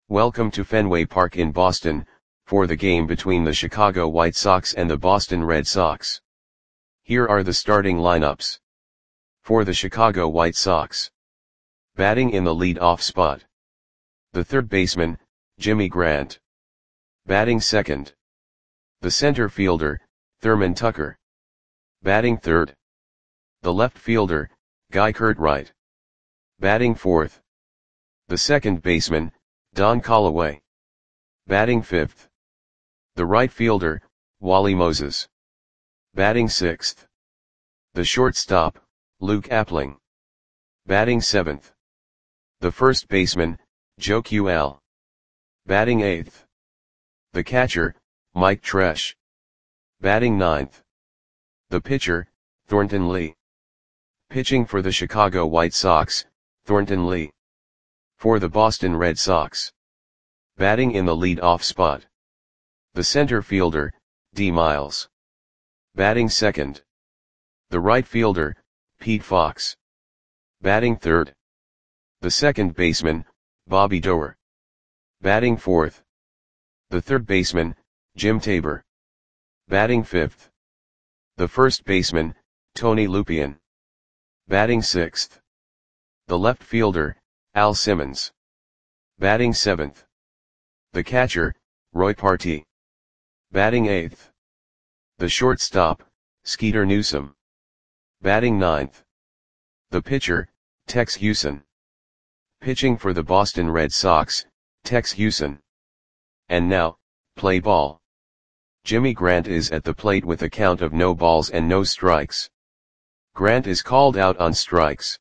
Welcome to Fenway Park in Boston, for the game between the Chicago White Sox and the Boston Red Sox. Here are the starting lineups. For the Chicago White Sox. Batting in the lead-off spot. The third baseman, Jimmy Grant. Batting second. The center fielder, Thurman Tucker. Batting third. The left fielder, Guy Curtright. Batting fourth. The second baseman, Don Callaway. Batting fifth. The right fielder, Wally Moses. Batting sixth. The shortstop, Luke Appling. Batting seventh. The first baseman, Joe Ql. Batting eighth. The catcher, Mike Tresh. Batting ninth. The pitcher, Thornton Lee. Pitching for the Chicago White Sox, Thornton Lee. For the Boston Red Sox. Batting in the lead-off spot. The center fielder, D. Miles. Batting second. The right fielder, Pete Fox. Batting third. The second baseman, Bobby Doerr. Batting fourth. The third baseman, Jim Tabor. Batting fifth. The first baseman, Tony Lupien. Batting sixth. The left fielder, Al Simmons. Batting seventh. The catcher, Roy Partee. Batting eighth. The shortstop, Skeeter Newsome. Batting ninth. The pitcher, Tex Houston. Pitching for the Boston Red Sox, Tex Houston. And now, play ball. Jimmy Grant is at the plate with a count of no balls and no strikes. Grant is called out on strikes.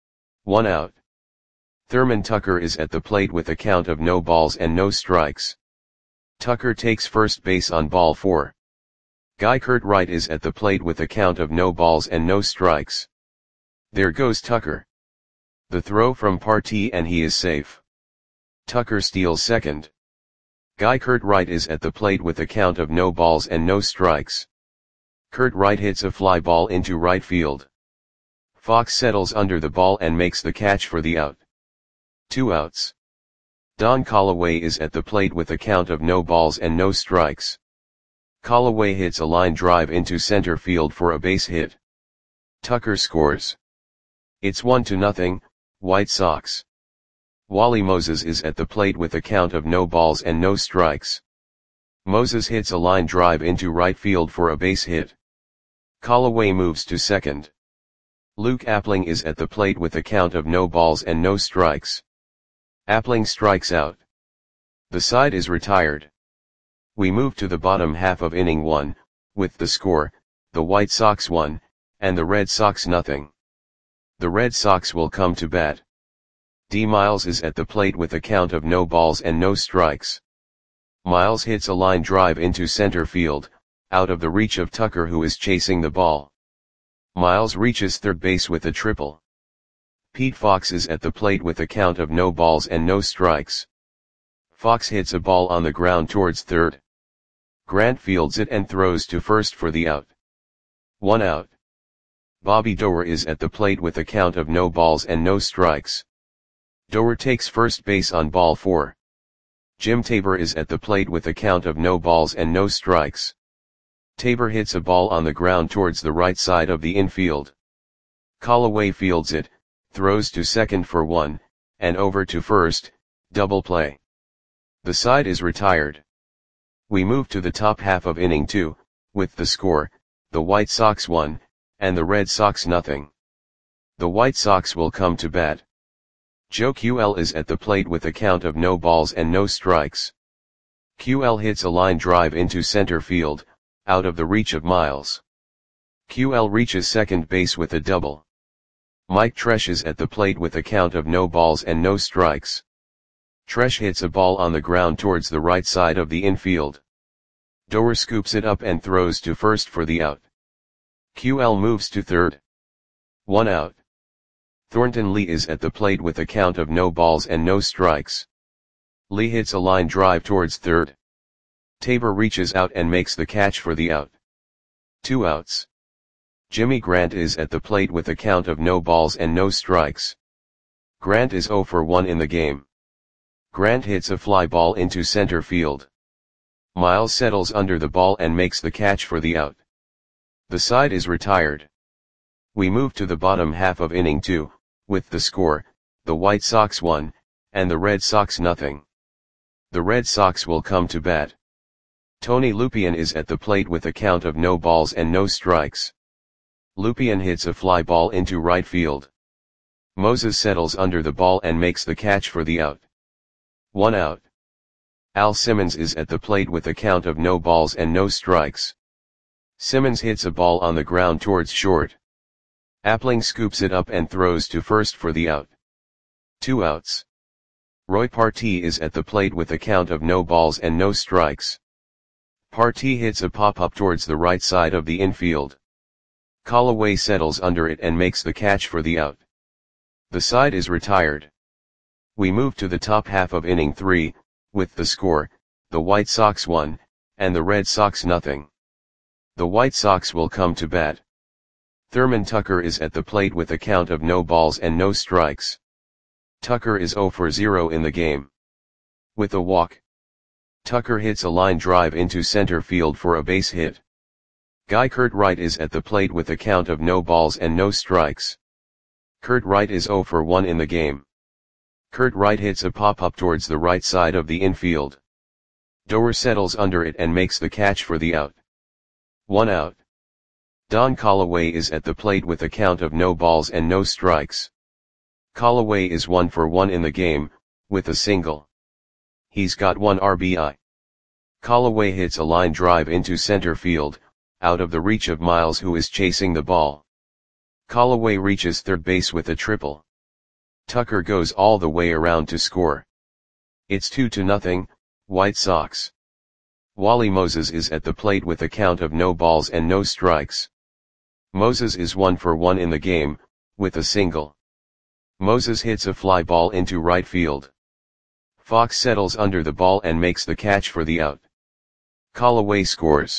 1 out. Thurman Tucker is at the plate with a count of no balls and no strikes. Tucker takes first base on ball 4. Guy Curtright is at the plate with a count of no balls and no strikes. There goes Tucker. The throw from Partee and he is safe. Tucker steals second. Guy Curtright is at the plate with a count of no balls and no strikes. Curtright hits a fly ball into right field. Fox settles under the ball and makes the catch for the out. 2 outs. Don Callaway is at the plate with a count of no balls and no strikes. Callaway hits a line drive into center field for a base hit. Tucker scores. It's 1-0, White Sox. Wally Moses is at the plate with a count of no balls and no strikes. Moses hits a line drive into right field for a base hit. Callaway moves to second. Luke Appling is at the plate with a count of no balls and no strikes. Appling strikes out. The side is retired. We move to the bottom half of inning 1, with the score, the White Sox 1, and the Red Sox 0. The Red Sox will come to bat. D. Miles is at the plate with a count of no balls and no strikes. Miles hits a line drive into center field, out of the reach of Tucker who is chasing the ball. Miles reaches third base with a triple. Pete Fox is at the plate with a count of no balls and no strikes. Fox hits a ball on the ground towards third. Grant fields it and throws to first for the out. 1 out. Bobby Doerr is at the plate with a count of no balls and no strikes. Doerr takes first base on ball 4. Jim Tabor is at the plate with a count of no balls and no strikes. Tabor hits a ball on the ground towards the right side of the infield. Callaway fields it, throws to second for 1, and over to first, double play. The side is retired. We move to the top half of inning 2, with the score, the White Sox 1, and the Red Sox 0. The White Sox will come to bat. Joe Ql is at the plate with a count of no balls and no strikes. Ql hits a line drive into center field, out of the reach of Miles. Ql reaches second base with a double. Mike Tresh is at the plate with a count of no balls and no strikes. Tresh hits a ball on the ground towards the right side of the infield. Doerr scoops it up and throws to first for the out. Ql moves to third. 1 out. Thornton Lee is at the plate with a count of no balls and no strikes. Lee hits a line drive towards third. Tabor reaches out and makes the catch for the out. 2 outs. Jimmy Grant is at the plate with a count of no balls and no strikes. Grant is 0 for 1 in the game. Grant hits a fly ball into center field. Miles settles under the ball and makes the catch for the out. The side is retired. We move to the bottom half of inning 2, with the score, the White Sox 1, and the Red Sox nothing. The Red Sox will come to bat. Tony Lupien is at the plate with a count of no balls and no strikes. Lupien hits a fly ball into right field. Moses settles under the ball and makes the catch for the out. 1 out. Al Simmons is at the plate with a count of no balls and no strikes. Simmons hits a ball on the ground towards short. Appling scoops it up and throws to first for the out. 2 outs. Roy Partee is at the plate with a count of no balls and no strikes. Partee hits a pop-up towards the right side of the infield. Callaway settles under it and makes the catch for the out. The side is retired. We move to the top half of inning 3, with the score, the White Sox 1, and the Red Sox nothing. The White Sox will come to bat. Thurman Tucker is at the plate with a count of no balls and no strikes. Tucker is 0 for 0 in the game. With a walk, Tucker hits a line drive into center field for a base hit. Guy Kurt Wright is at the plate with a count of no balls and no strikes. Kurt Wright is 0 for 1 in the game. Kurt Wright hits a pop-up towards the right side of the infield. Doer settles under it and makes the catch for the out. 1 out. Don Callaway is at the plate with a count of no balls and no strikes. Callaway is 1 for 1 in the game, with a single. He's got 1 RBI. Callaway hits a line drive into center field, out of the reach of Miles, who is chasing the ball. Callaway reaches third base with a triple. Tucker goes all the way around to score. It's 2-0, White Sox. Wally Moses is at the plate with a count of no balls and no strikes. Moses is 1 for 1 in the game, with a single. Moses hits a fly ball into right field. Fox settles under the ball and makes the catch for the out. Callaway scores.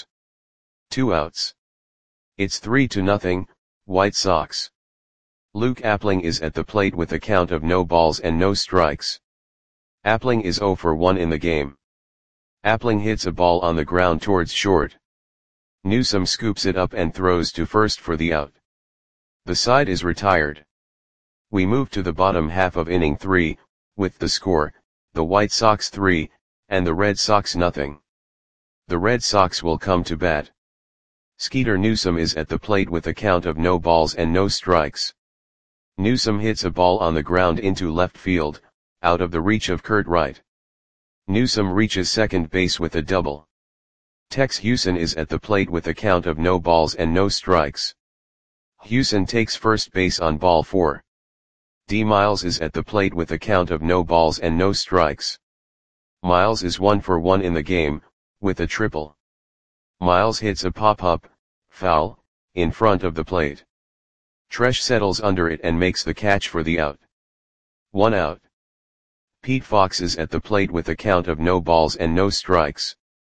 2 outs. It's 3-0, White Sox. Luke Appling is at the plate with a count of no balls and no strikes. Appling is 0 for 1 in the game. Appling hits a ball on the ground towards short. Newsome scoops it up and throws to first for the out. The side is retired. We move to the bottom half of inning 3, with the score, the White Sox 3, and the Red Sox nothing. The Red Sox will come to bat. Skeeter Newsome is at the plate with a count of no balls and no strikes. Newsome hits a ball on the ground into left field, out of the reach of Kurt Wright. Newsome reaches second base with a double. Tex Hewson is at the plate with a count of no balls and no strikes. Hewson takes first base on ball 4. D. Miles is at the plate with a count of no balls and no strikes. Miles is 1 for 1 in the game, with a triple. Miles hits a pop-up, foul, in front of the plate. Tresh settles under it and makes the catch for the out. 1 out. Pete Fox is at the plate with a count of no balls and no strikes.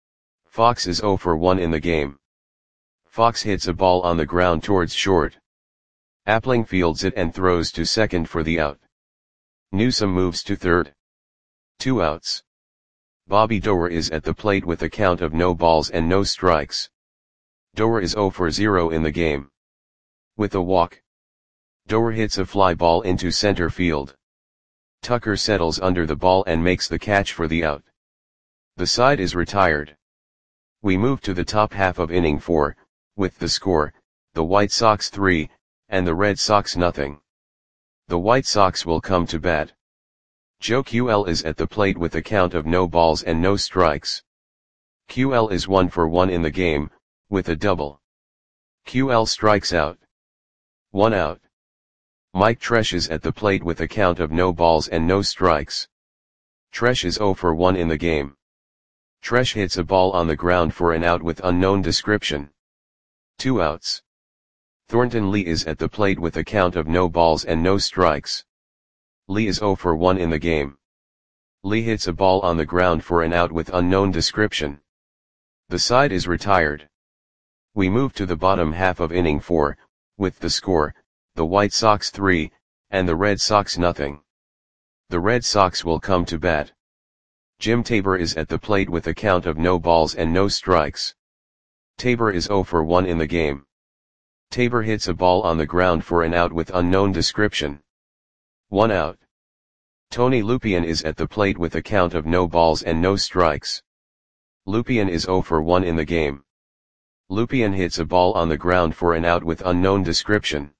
Fox is 0 for 1 in the game. Fox hits a ball on the ground towards short. Appling fields it and throws to second for the out. Newsome moves to third. 2 outs. Bobby Doer is at the plate with a count of no balls and no strikes. Doer is 0 for 0 in the game. With a walk, Doer hits a fly ball into center field. Tucker settles under the ball and makes the catch for the out. The side is retired. We move to the top half of inning 4, with the score, the White Sox 3, and the Red Sox nothing. The White Sox will come to bat. Joe QL is at the plate with a count of no balls and no strikes. QL is 1 for 1 in the game, with a double. QL strikes out. 1 out. Mike Tresh is at the plate with a count of no balls and no strikes. Tresh is 0 for 1 in the game. Tresh hits a ball on the ground for an out with unknown description. 2 outs. Thornton Lee is at the plate with a count of no balls and no strikes. Lee is 0 for 1 in the game. Lee hits a ball on the ground for an out with unknown description. The side is retired. We move to the bottom half of inning 4, with the score, the White Sox 3, and the Red Sox nothing. The Red Sox will come to bat. Jim Tabor is at the plate with a count of no balls and no strikes. Tabor is 0 for 1 in the game. Tabor hits a ball on the ground for an out with unknown description. 1 out. Tony Lupian is at the plate with a count of no balls and no strikes. Lupian is 0 for 1 in the game. Lupian hits a ball on the ground for an out with unknown description.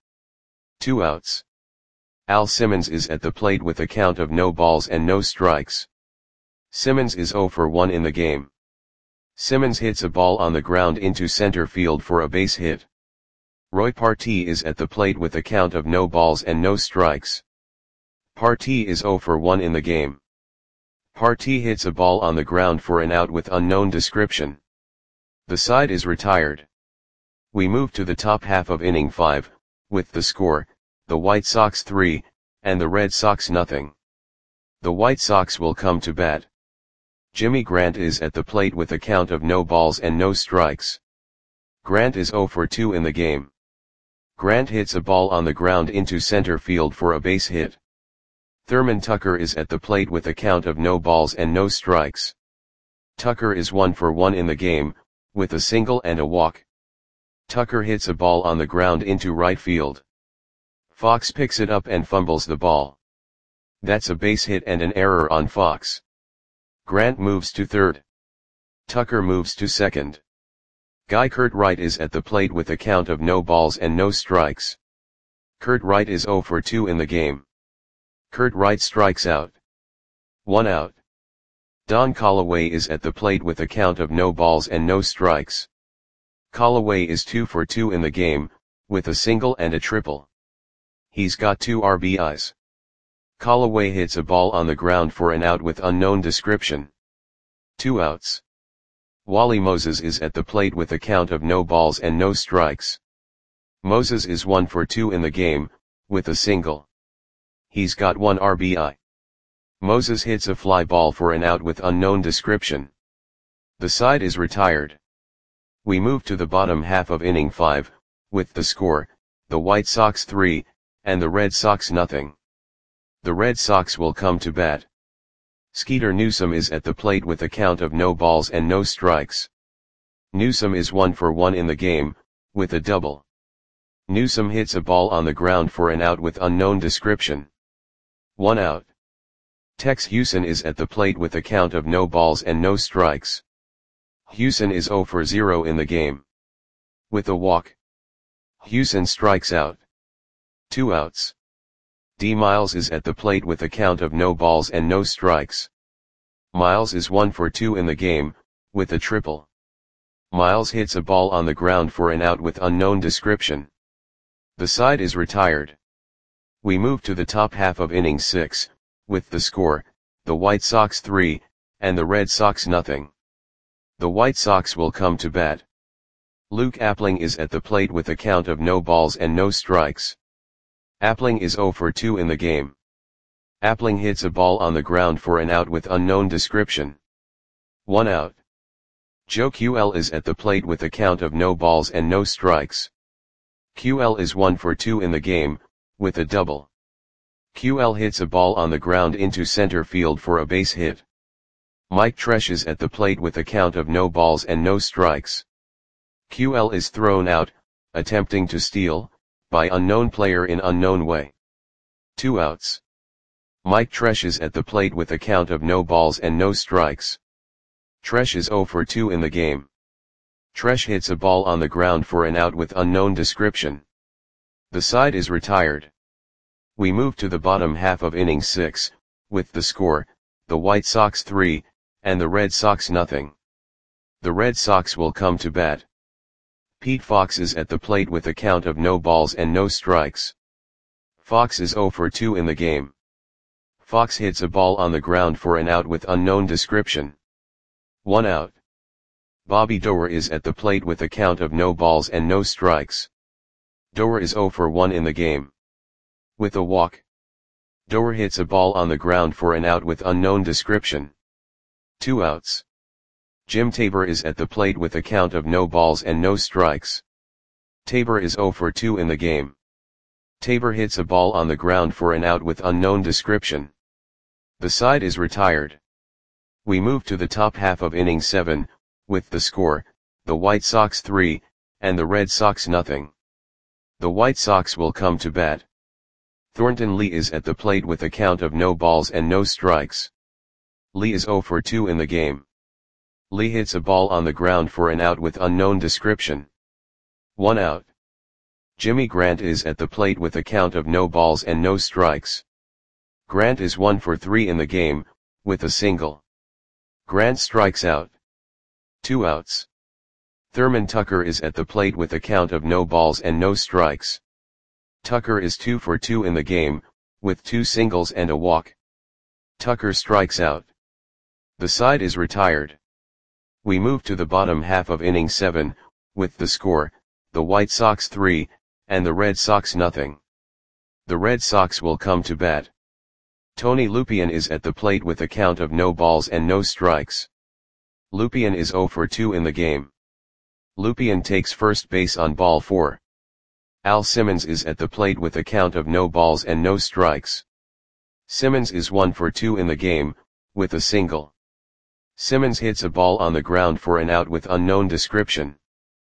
2 outs. Al Simmons is at the plate with a count of no balls and no strikes. Simmons is 0 for 1 in the game. Simmons hits a ball on the ground into center field for a base hit. Roy Partee is at the plate with a count of no balls and no strikes. Partee is 0 for 1 in the game. Partee hits a ball on the ground for an out with unknown description. The side is retired. We move to the top half of inning 5, with the score, the White Sox 3, and the Red Sox nothing. The White Sox will come to bat. Jimmy Grant is at the plate with a count of no balls and no strikes. Grant is 0 for 2 in the game. Grant hits a ball on the ground into center field for a base hit. Thurman Tucker is at the plate with a count of no balls and no strikes. Tucker is 1 for 1 in the game, with a single and a walk. Tucker hits a ball on the ground into right field. Fox picks it up and fumbles the ball. That's a base hit and an error on Fox. Grant moves to third. Tucker moves to second. Guy Kurt Wright is at the plate with a count of no balls and no strikes. Kurt Wright is 0 for 2 in the game. Kurt Wright strikes out. 1 out. Don Callaway is at the plate with a count of no balls and no strikes. Callaway is 2 for 2 in the game, with a single and a triple. He's got 2 RBIs. Callaway hits a ball on the ground for an out with unknown description. 2 outs. Wally Moses is at the plate with a count of no balls and no strikes. Moses is 1 for 2 in the game, with a single. He's got 1 RBI. Moses hits a fly ball for an out with unknown description. The side is retired. We move to the bottom half of inning 5, with the score, the White Sox 3, and the Red Sox nothing. The Red Sox will come to bat. Skeeter Newsom is at the plate with a count of no balls and no strikes. Newsom is 1 for 1 in the game, with a double. Newsom hits a ball on the ground for an out with unknown description. 1 out. Tex Houston is at the plate with a count of no balls and no strikes. Houston is 0 for 0 in the game. With a walk. Houston strikes out. 2 outs. D. Miles is at the plate with a count of no balls and no strikes. Miles is 1 for 2 in the game, with a triple. Miles hits a ball on the ground for an out with unknown description. The side is retired. We move to the top half of inning 6, with the score, the White Sox 3, and the Red Sox nothing. The White Sox will come to bat. Luke Appling is at the plate with a count of no balls and no strikes. Appling is 0 for 2 in the game. Appling hits a ball on the ground for an out with unknown description. 1 out. Joe QL is at the plate with a count of no balls and no strikes. QL is 1 for 2 in the game, with a double. QL hits a ball on the ground into center field for a base hit. Mike Tresh is at the plate with a count of no balls and no strikes. QL is thrown out, attempting to steal, by unknown player in unknown way. 2 outs. Mike Tresh is at the plate with a count of no balls and no strikes. Tresh is 0 for 2 in the game. Tresh hits a ball on the ground for an out with unknown description. The side is retired. We move to the bottom half of inning 6, with the score, the White Sox 3, and the Red Sox nothing. The Red Sox will come to bat. Pete Fox is at the plate with a count of no balls and no strikes. Fox is 0 for 2 in the game. Fox hits a ball on the ground for an out with unknown description. 1 out. Bobby Doerr is at the plate with a count of no balls and no strikes. Doerr is 0 for 1 in the game. With a walk. Doerr hits a ball on the ground for an out with unknown description. 2 outs. Jim Tabor is at the plate with a count of no balls and no strikes. Tabor is 0 for 2 in the game. Tabor hits a ball on the ground for an out with unknown description. The side is retired. We move to the top half of inning 7, with the score, the White Sox 3, and the Red Sox nothing. The White Sox will come to bat. Thornton Lee is at the plate with a count of no balls and no strikes. Lee is 0 for 2 in the game. Lee hits a ball on the ground for an out with unknown description. 1 out. Jimmy Grant is at the plate with a count of no balls and no strikes. Grant is 1 for 3 in the game, with a single. Grant strikes out. 2 outs. Thurman Tucker is at the plate with a count of no balls and no strikes. Tucker is 2 for 2 in the game, with 2 singles and a walk. Tucker strikes out. The side is retired. We move to the bottom half of inning 7, with the score, the White Sox 3, and the Red Sox nothing. The Red Sox will come to bat. Tony Lupien is at the plate with a count of no balls and no strikes. Lupien is 0 for 2 in the game. Lupien takes first base on ball 4. Al Simmons is at the plate with a count of no balls and no strikes. Simmons is 1 for 2 in the game, with a single. Simmons hits a ball on the ground for an out with unknown description.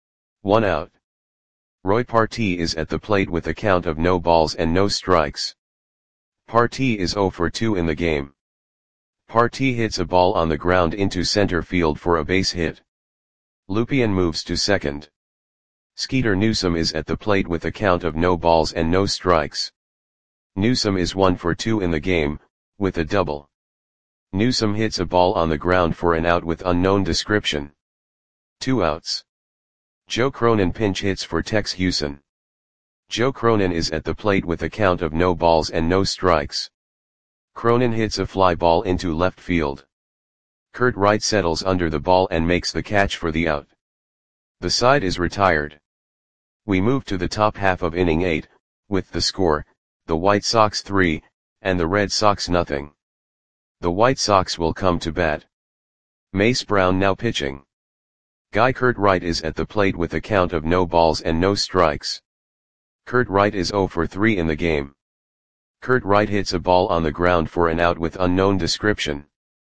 1 out. Roy Partee is at the plate with a count of no balls and no strikes. Partee is 0 for 2 in the game. Partee hits a ball on the ground into center field for a base hit. Lupien moves to second. Skeeter Newsom is at the plate with a count of no balls and no strikes. Newsom is 1 for 2 in the game, with a double. Newsom hits a ball on the ground for an out with unknown description. 2 outs. Joe Cronin pinch hits for Tex Hewson. Joe Cronin is at the plate with a count of no balls and no strikes. Cronin hits a fly ball into left field. Kurt Wright settles under the ball and makes the catch for the out. The side is retired. We move to the top half of inning 8, with the score, the White Sox 3, and the Red Sox nothing. The White Sox will come to bat. Mace Brown now pitching. Guy Kurt Wright is at the plate with a count of no balls and no strikes. Kurt Wright is 0 for 3 in the game. Kurt Wright hits a ball on the ground for an out with unknown description.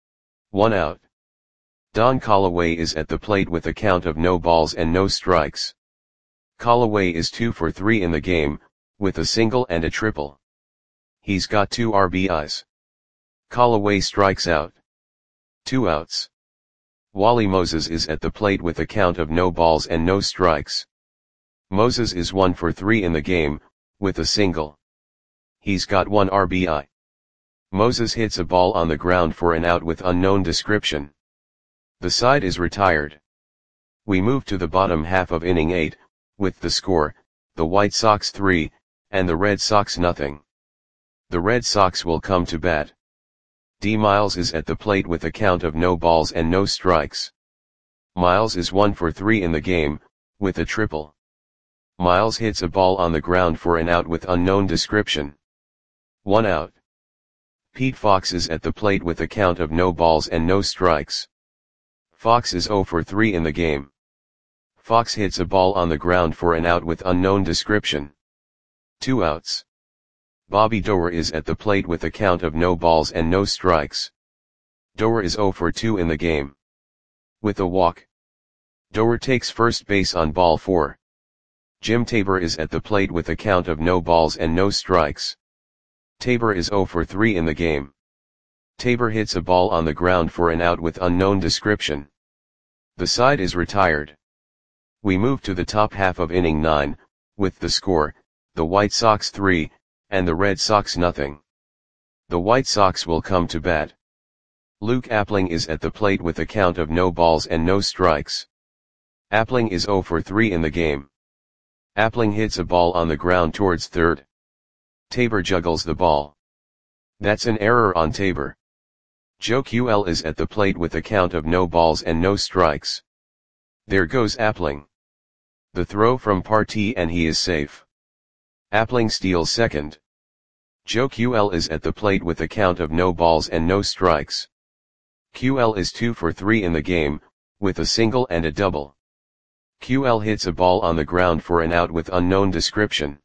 1 out. Don Callaway is at the plate with a count of no balls and no strikes. Callaway is 2 for 3 in the game, with a single and a triple. He's got 2 RBIs. Callaway strikes out. 2 outs. Wally Moses is at the plate with a count of no balls and no strikes. Moses is 1 for 3 in the game, with a single. He's got 1 RBI. Moses hits a ball on the ground for an out with unknown description. The side is retired. We move to the bottom half of inning 8, with the score, the White Sox 3, and the Red Sox nothing. The Red Sox will come to bat. D. Miles is at the plate with a count of no balls and no strikes. Miles is 1 for 3 in the game, with a triple. Miles hits a ball on the ground for an out with unknown description. 1 out. Pete Fox is at the plate with a count of no balls and no strikes. Fox is 0 for 3 in the game. Fox hits a ball on the ground for an out with unknown description. 2 outs. Bobby Doerr is at the plate with a count of no balls and no strikes. Doerr is 0 for 2 in the game. With a walk. Doerr takes first base on ball 4. Jim Tabor is at the plate with a count of no balls and no strikes. Tabor is 0 for 3 in the game. Tabor hits a ball on the ground for an out with unknown description. The side is retired. We move to the top half of inning 9, with the score, the White Sox 3, and the Red Sox nothing. The White Sox will come to bat. Luke Appling is at the plate with a count of no balls and no strikes. Appling is 0 for 3 in the game. Appling hits a ball on the ground towards third. Tabor juggles the ball. That's an error on Tabor. Joe QL is at the plate with a count of no balls and no strikes. There goes Appling. The throw from Partee and he is safe. Appling steals second. Joe QL is at the plate with a count of no balls and no strikes. QL is 2 for 3 in the game, with a single and a double. QL hits a ball on the ground for an out with unknown description.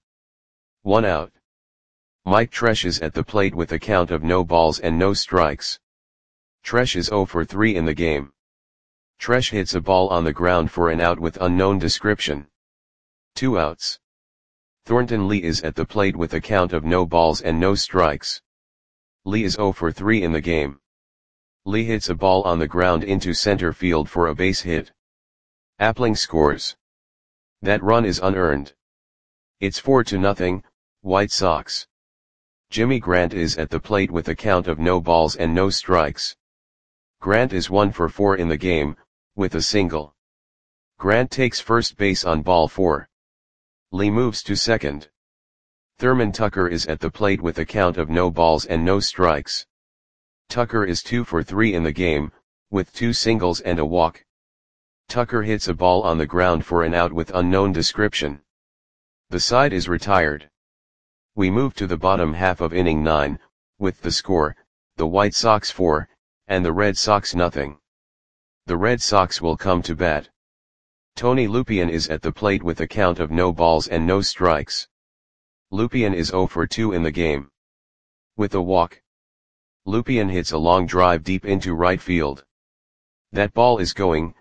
1 out. Mike Tresh is at the plate with a count of no balls and no strikes. Tresh is 0 for 3 in the game. Tresh hits a ball on the ground for an out with unknown description. 2 outs. Thornton Lee is at the plate with a count of no balls and no strikes. Lee is 0 for 3 in the game. Lee hits a ball on the ground into center field for a base hit. Appling scores. That run is unearned. It's 4-0, White Sox. Jimmy Grant is at the plate with a count of no balls and no strikes. Grant is 1 for 4 in the game, with a single. Grant takes first base on ball 4. Lee moves to second. Thurman Tucker is at the plate with a count of no balls and no strikes. Tucker is 2 for 3 in the game, with 2 singles and a walk. Tucker hits a ball on the ground for an out with unknown description. The side is retired. We move to the bottom half of inning 9, with the score, the White Sox 4, and the Red Sox nothing. The Red Sox will come to bat. Tony Lupien is at the plate with a count of no balls and no strikes. Lupien is 0 for 2 in the game. With a walk. Lupien hits a long drive deep into right field. That ball is gone.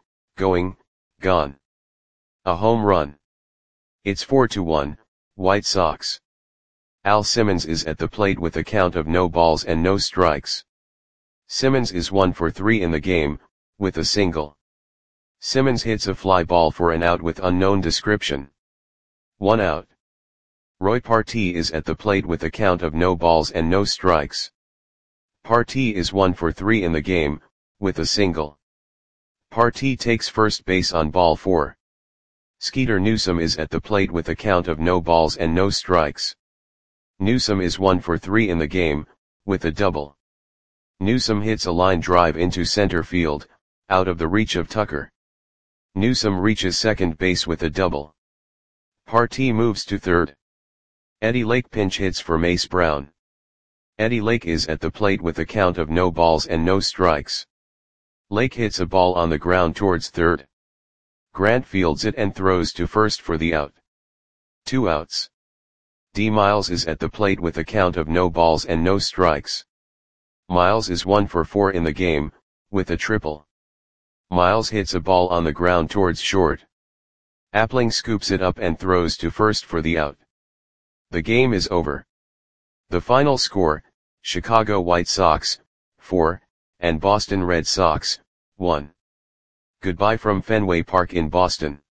A home run. It's 4-1, White Sox. Al Simmons is at the plate with a count of no balls and no strikes. Simmons is 1 for 3 in the game, with a single. Simmons hits a fly ball for an out with unknown description. 1 out. Roy Partee is at the plate with a count of no balls and no strikes. Partee is 1 for 3 in the game, with a single. Partee takes first base on ball 4. Skeeter Newsom is at the plate with a count of no balls and no strikes. Newsom is 1 for 3 in the game, with a double. Newsom hits a line drive into center field, out of the reach of Tucker. Newsom reaches second base with a double. Partee moves to third. Eddie Lake pinch hits for Mace Brown. Eddie Lake is at the plate with a count of no balls and no strikes. Lake hits a ball on the ground towards third. Grant fields it and throws to first for the out. 2 outs. D. Miles is at the plate with a count of no balls and no strikes. Miles is 1 for 4 in the game, with a triple. Miles hits a ball on the ground towards short. Appling scoops it up and throws to first for the out. The game is over. The final score, Chicago White Sox, 4, and Boston Red Sox, 1. Goodbye from Fenway Park in Boston.